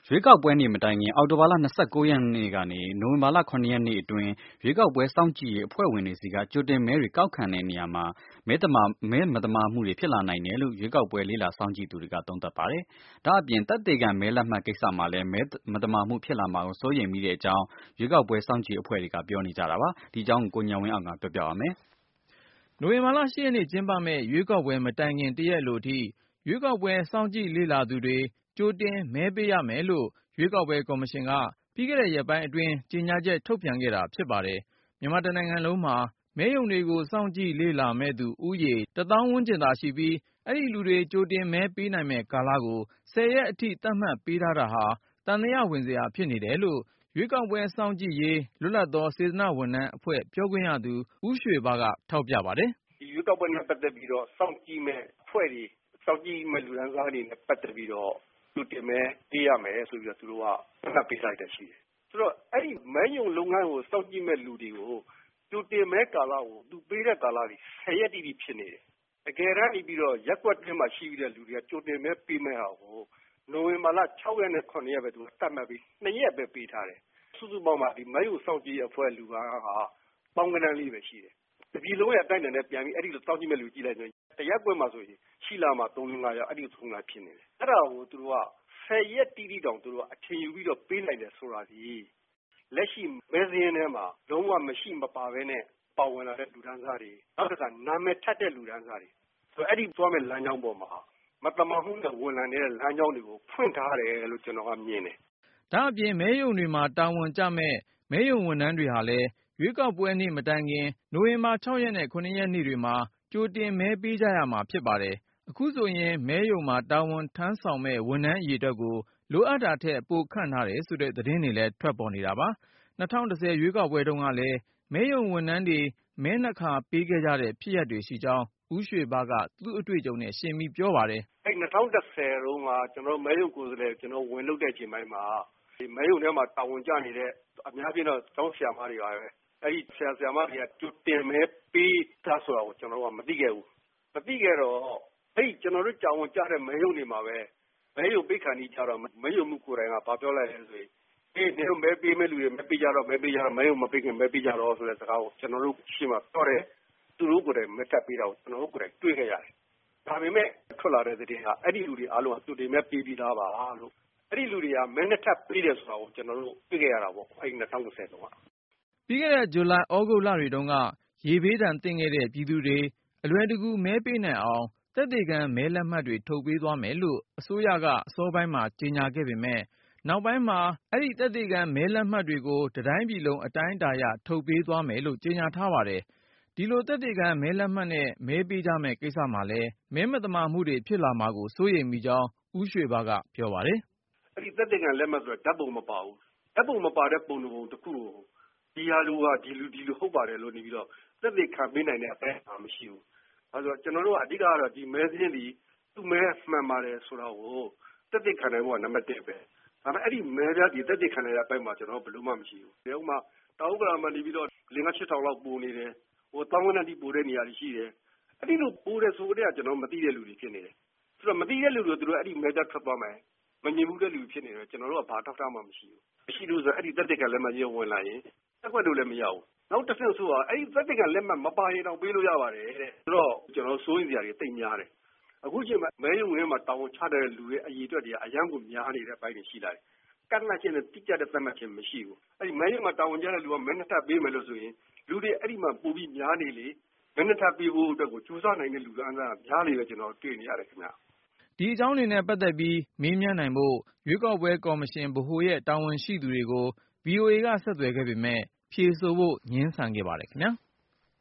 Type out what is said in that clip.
ရွေးကောက်ပွဲနေ့မတိုင်ခင်အောက်တိုဘာလ29ရက်နေ့ကနေနိုဝင်ဘာလ9ရက်နေ့အတွင်းရွေးကောက်ပွဲစောင့်ကြည့်ရေးအဖွဲ့ဝင်တွေစီကကြိုတင်မဲတွေကောက်ခံတဲ့နေရာမှာမဲမသမာမှုတွေဖြစ်လာနိုင်တယ်လို့ရွေးကောက်ပွဲလေ့လာစောင့်ကြည့်သူတွေကသုံးသပ်ပါတယ်။ဒါ့အပြင်သက်သေခံမဲလက်မှတ်ကိစ္စမှာလည်းမဲမသမာမှုဖြစ်လာမှာကိုစိုးရိမ်မိတဲ့အကြောင်းရွေးကောက်ပွဲစောင့်ကြည့်အဖွဲ့တွေကပြောနေကြတာပါ။ဒီအကြောင်းကိုဉာဏ်ဝင်းအောင်ကပြောပြပါမယ်။နိုဝင်ဘာလ10ရက်နေ့ကျင်းပမယ့်ရွေးကောက်ပွဲမတိုင်ခင်တရက်လိုထိရွေးကောက်ပွဲစောင့်ကြည့်လေ့လာသူတွေကြိုတင်မဲပေးရမယ်လို့ရွေးကောက်ပွဲကော်မရှင်ကပြီးခဲ့တဲ့ရက်ပိုင်းအတွင်းကြေညာချက်ထုတ်ပြန်ခဲ့တာဖြစ်ပါတယ်။မြန်မာတနိုင်ငံလုံးမှာမဲရုံတွေကိုစောင့်ကြည့်လေ့လာမဲ့သူဦးရေ10,000ဝန်းကျင်သာရှိပြီးအဲ့ဒီလူတွေကြိုတင်မဲပေးနိုင်မဲ့ကာလကို10ရက်အထိသတ်မှတ်ပေးထားတာဟာသံသယဝင်စရာဖြစ်နေတယ်လို့ရွေးကောက်ပွဲစောင့်ကြည့်ရေးလွတ်လပ်သောစေတနာ့ဝန်ထမ်းအဖွဲ့ပြောခွင့်ရသူဦးရွှေဘကထောက်ပြပါတယ်။ဒီရွေးကောက်ပွဲနဲ့ပတ်သက်ပြီးတော့စောင့်ကြည့်မဲ့အဖွဲ့တွေစောင့်ကြည့်မဲ့လူဒန်းစားတွေနဲ့ပတ်သက်ပြီးတော့သူတင်မဲပေးရမယ်ဆိုပြီးတော့သူတို့ကသတ်ပေးလိုက်တဲ့ရှိတယ်။ဆိုတော့အဲ့ဒီမဲယုံလုပ်ငန်းကိုစောင့်ကြည့်မဲ့လူတွေကိုသူတင်မဲကာလကိုသူပေးတဲ့ကာလကြီး10ရက်တိတိဖြစ်နေတယ်။တကယ်တမ်းနေပြီးတော့ရက်ကွက်တွင်းမှာရှိတဲ့လူတွေကကြိုတင်မဲပေးမဲ့ဟာကိုနိုဝင်ဘာလ6ရက်နဲ့9ရက်ပဲသူသတ်မှတ်ပြီး2ရက်ပဲပေးထားတယ်။စုစုပေါင်းမှာဒီမဲယုံစောင့်ကြည့်အဖွဲ့လူကပေါင်းကနန်းလေးပဲရှိတယ်။တပြည်လုံးရဲ့အတိုင်းအတာနဲ့ပြန်ပြီးအဲ့ဒီလိုစောင့်ကြည့်မဲ့လူကြည့်လိုက်ရင်တရက်ကွက်မှာဆိုရင်ရှိလာမှာ3-5ရက်အဲ့ဒီထုံးလာဖြစ်နေတယ်။အဲ့ဒါကိုသူတို့က10ရက်တိတိတောင်သူတို့အထင်ယူပြီးတော့ပေးနိုင်တယ်ဆိုတာဒီလက်ရှိမဲစင်းထဲမှာလုံးဝမရှိမပါဘဲနဲ့ပါဝင်လာတဲ့လူဒန်းစားတွေနောက်တစ်ခါနာမည်ထက်တဲ့လူဒန်းစားတွေဆိုအဲ့ဒီသွားမဲ့လမ်းကြောင်းပေါ်မှာမတမာမှုနဲ့ဝင်လာနေတဲ့လမ်းကြောင်းတွေကိုဖွင့်ထားတယ်လို့ကျွန်တော်ကမြင်တယ်။ဒါအပြင်မဲယုံတွေမှာတာဝန်ကျမဲ့မဲယုံဝန်ထမ်းတွေဟာလည်းရွေးကောက်ပွဲနေ့မတိုင်ခင်နိုဝင်ဘာ6ရက်နဲ့9ရက်နေ့တွေမှာကြိုတင်မဲပေးကြရမှာဖြစ်ပါတယ်။အခုဆိုရင်မဲယုံမှာတာဝန်ထမ်းဆောင်မဲ့ဝန်ထမ်းအရေအတွက်ကိုလိုအပ်တာထက်ပိုခန့်ထားတယ်ဆိုတဲ့သတင်းတွေလည်းထွက်ပေါ်နေတာပါ။2010ရွေးကောက်ပွဲတုန်းကလည်းမဲယုံဝန်ထမ်းတွေမဲနှစ်ခါပေးခဲ့ကြတဲ့ဖြစ်ရပ်တွေရှိကြောင်းဦးရွှေဘကသူ့အတွေ့အကြုံနဲ့ရှင်းပြီးပြောပါတယ်။အဲ့2010တုန်းကကျွန်တော်မဲယုံကိုယ်စားလှယ်ကျွန်တော်ဝင်လုပ်တဲ့အချိန်ပိုင်းမှာဒီမဲယုံထဲမှာတာဝန်ကျနေတဲ့အများကြီးတော့ကျောင်းဆရာမတွေပါပဲ။အဲ့ဒီဆရာမတွေကကြိုတင်မဲပေးတာဆိုတာကိုကျွန်တော်ကမသိခဲ့ဘူး။မသိခဲ့တော့အဲ့ကျွန်တော်တို့ကြောင်ဝင်ကြတဲ့မဲယုံတွေမှာပဲမဲယုံပိတ်ခါနီးကြတော့မဲယုံမှုကိုယ်တိုင်ကဘာပြောလိုက်လဲဆိုရင်နေတော့မဲပေးမဲ့လူတွေမဲပေးကြတော့မဲပေးကြတော့မဲယုံမပေးခင်မဲပေးကြတော့ဆိုတဲ့စကားကိုကျွန်တော်တို့ရှင်းမှာပြောတယ်သူတို့ကိုယ်တိုင်မဲတက်ပေးတာကိုကျွန်တော်တို့ကိုယ်တိုင်တွေ့ခဲ့ရတယ်။ဒါပေမဲ့ထွက်လာတဲ့သတင်းကအဲ့ဒီလူတွေအားလုံးကသူတွေမဲပေးပြီးသားပါလို့အဲ့ဒီလူတွေကမဲနဲ့ထပ်ပေးတယ်ဆိုတာကိုကျွန်တော်တို့တွေ့ခဲ့ရတာပေါ့အဲ့ဒီ2010တုန်းကပြီးခဲ့တဲ့ဇူလိုင်ဩဂုတ်လတွေတုန်းကရေဘေးဒဏ်သင့်ခဲ့တဲ့ပြည်သူတွေအလွယ်တကူမဲပေးနိုင်အောင်သက်သေခံမဲလက်မှတ်တွေထုတ်ပေးသွားမယ်လို့အစိုးရကအစောပိုင်းမှာကြေညာခဲ့ပေမဲ့နောက်ပိုင်းမှာအဲ့ဒီသက်သေခံမဲလက်မှတ်တွေကိုတတိုင်းပြည်လုံးအတိုင်းအတာအရထုတ်ပေးသွားမယ်လို့ကြေညာထားပါတယ်။ဒီလိုသက်သေခံမဲလက်မှတ်နဲ့မဲပေးကြမဲ့ကိစ္စမှာလည်းမဲမသမာမှုတွေဖြစ်လာမှာကိုစိုးရိမ်မိကြောင်းဦးရွှေဘကပြောပါတယ်။အဲ့ဒီသက်သေခံလက်မှတ်ဆိုတာဓာတ်ပုံမပါဘူး။ဓာတ်ပုံမပါတဲ့ပုံတစ်ခုကိုဒီဟာလူကဒီလူဟုတ်ပါတယ်လို့နေပြီးတော့သက်သေခံပေးနိုင်တဲ့အပိုင်းမရှိဘူး။အဲဆိုကျွန်တော်တို့ကအဓိကကတော့ဒီမဲစင်းဒီသူ့မဲမှန်ပါတယ်ဆိုတာကိုသက်သေခံနိုင်ဖို့ကနံပါတ်1ပဲ။ဒါပေမဲ့အဲ့ဒီမဲပြဒီသက်သေခံနိုင်တဲ့အပိုင်းမှာကျွန်တော်ဘယ်လိုမှမရှိဘူး။ဒီဥမာတောက်ဥက္ကလာမှာနေပြီးတော့5-6ထောင်လောက်ပိုနေတယ်။ဟိုတောင်းဝန်းတန်းတိပိုတဲ့နေရာတွေရှိတယ်။အဲ့ဒီလိုပိုတယ်ဆိုတဲ့ကကျွန်တော်မသိတဲ့လူတွေဖြစ်နေတယ်။ဆိုတော့မသိတဲ့လူတွေသူတို့အဲ့ဒီမဲတက်ထွက်သွားမယ်။မမြင်ဘူးတဲ့လူဖြစ်နေတယ်ကျွန်တော်တို့ကဘာထောက်ထားမှမရှိဘူး။မရှိလို့ဆိုအဲ့ဒီသက်သေခံလက်မှတ်ကြီးဝင်လာရင်တက်ွက်လို့လည်းမရဘူး။နောက်တစ်ဆင့်ဆိုတာအဲ့ဒီသက်သေခံလက်မှတ်မပါရင်တော့ပေးလို့ရပါတယ်တဲ့။ဆိုတော့ကျွန်တော်စိုးရိမ်စရာတွေတိတ်များတယ်။အခုချိန်မှာမဲရုံထဲမှာတာဝန်ချတဲ့လူတွေအရေးအတွက်တွေကအရန်ကိုများနေတဲ့အပိုင်းတွေရှိလာတယ်။ကန့်လန့်ခြင်းနဲ့တိကျတဲ့သတ်မှတ်ခြင်းမရှိဘူး။အဲ့ဒီမဲရုံမှာတာဝန်ကျတဲ့လူကမဲနှစ်ထပ်ပေးမယ်လို့ဆိုရင်လူတွေအဲ့ဒီမှာပိုပြီးများနေလေမဲနှစ်ထပ်ပေးဖို့အတွက်ကိုကြိုးစားနိုင်တဲ့လူကအန်းစားများနေတယ်ကျွန်တော်တွေ့နေရတယ်ခင်ဗျ။ဒီအကြောင်းတွေနဲ့ပတ်သက်ပြီးမေးမြန်းနိုင်ဖို့ရွေးကောက်ပွဲကော်မရှင်ဗဟိုရဲ့တာဝန်ရှိသူတွေကို VOA ကဆက်သွယ်ခဲ့ပေမဲ့ဖြေဆိုဖို့ငြင်းဆန်ခဲ့ပါတယ်ခင်ဗျာ။